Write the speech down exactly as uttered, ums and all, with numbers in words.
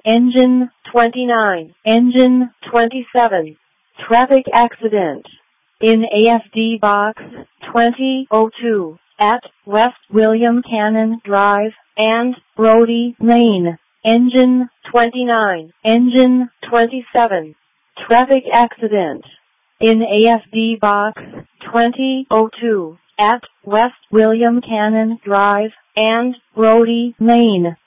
Engine twenty-nine. Engine twenty-seven. Traffic accident in A F D Box twenty oh two at West William Cannon Drive and Brody Lane. Engine twenty-nine. Engine twenty-seven. Traffic accident in A F D Box twenty oh two at West William Cannon Drive and Brody Lane.